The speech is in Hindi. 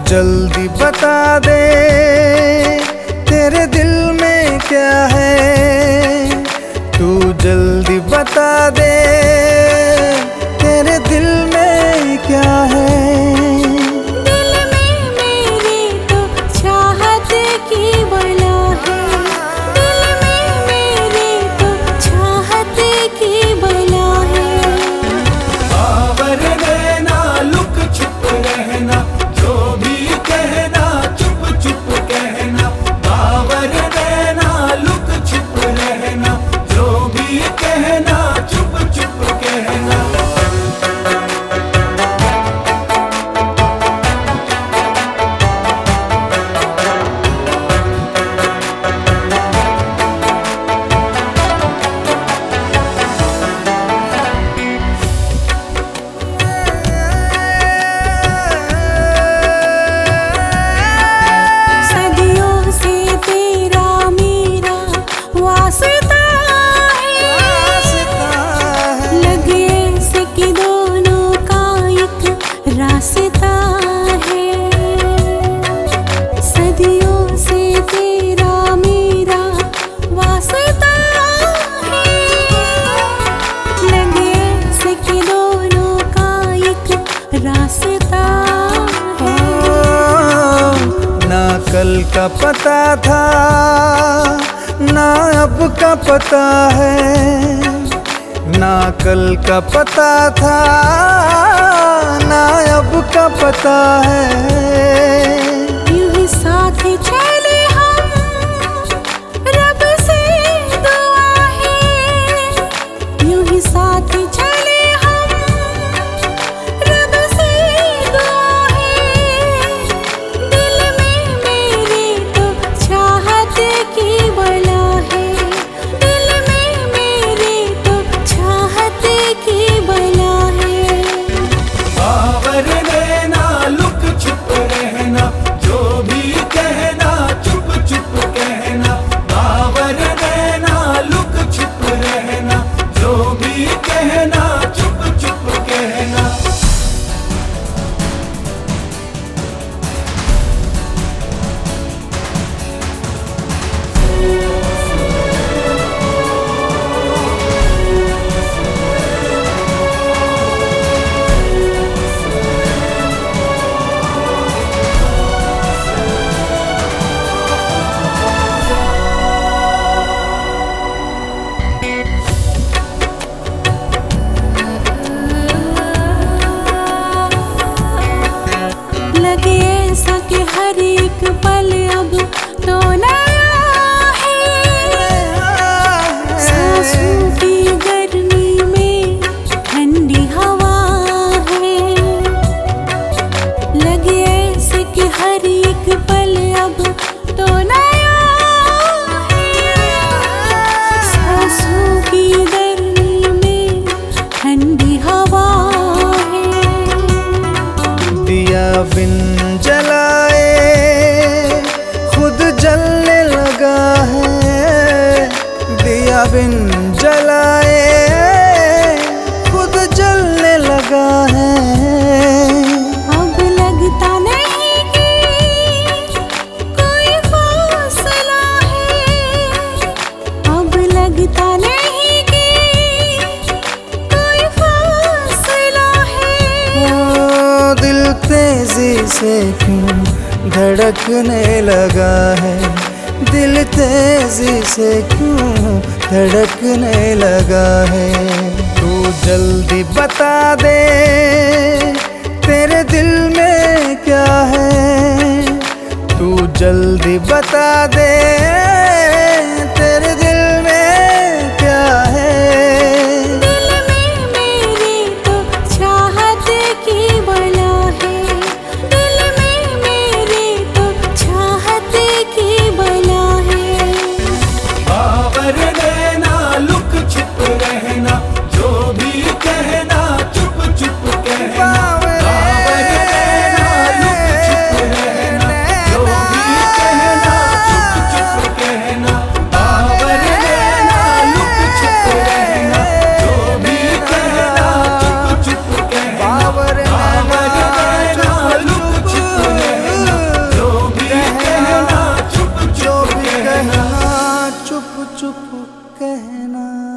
जल्दी बता दे तेरे दिल में क्या है, तू जल्दी बता दे तेरे दिल में क्या है। दिल में मेरे तो चाहत की बला है, दिल में मेरे तो चाहत की बला है। बावर रहना लुक छुप रहना, जो भी कहना चुप चुप कहना। बावर रहना लुक छुप रहना, जो भी कहना चुप चुप कहना। सदियों से तेरा मेरा वास्ता है, लगे ऐसे कि दोनों का एक रास्ता है। सदियों से तेरा मेरा वास्ता है, लगे ऐसे कि दोनों का एक रास्ता है। ना कल का पता था ना अब का पता है, ना कल का पता था ना अब का पता है। यूं ही साथ चले हम, रब से दुआ है। यूं ही साथ चले हम, रब से दुआ है। दिल में मेरे तो चाहत की बला है, दिल में मेरे तो चाहत की बला है। बावर रहना लुक छुप रहना, जो भी कहना चुप चुप कहना। बावर रहना लुक छुप रहना, जो भी कहना चुप चुप कहना। लगे ऐसा कि हर एक पल अब तो नया है। सांसों की गर्मी में ठंडी हवा है, लगे ऐसे कि हर एक पल अब तो नया है। सांसों की गर्मी में ठंडी हवा है। दिया बिन जलाए खुद जलने लगा है, दिया बिन जलाए खुद जलने लगा है। अब लगता नहीं कि कोई फासला है, अब लगता नहीं कि कोई फासला है। ओ दिल तेजी से क्यों धड़कने लगा है, दिल तेजी से क्यों धड़कने लगा है। तू जल्दी बता दे तेरे दिल में क्या है, तू जल्दी बता दे तेरे दिल में क्या है। दिल में मेरे तो चाहत की बला है, दिल में मेरे तो चाहत की बला है। बावर रहना लुक छुप रहना, जो भी कहना चुप चुप कहना। बावर रहना लुक छुप रहना, जो भी कहना चुप चुप कहना। चुप कहना।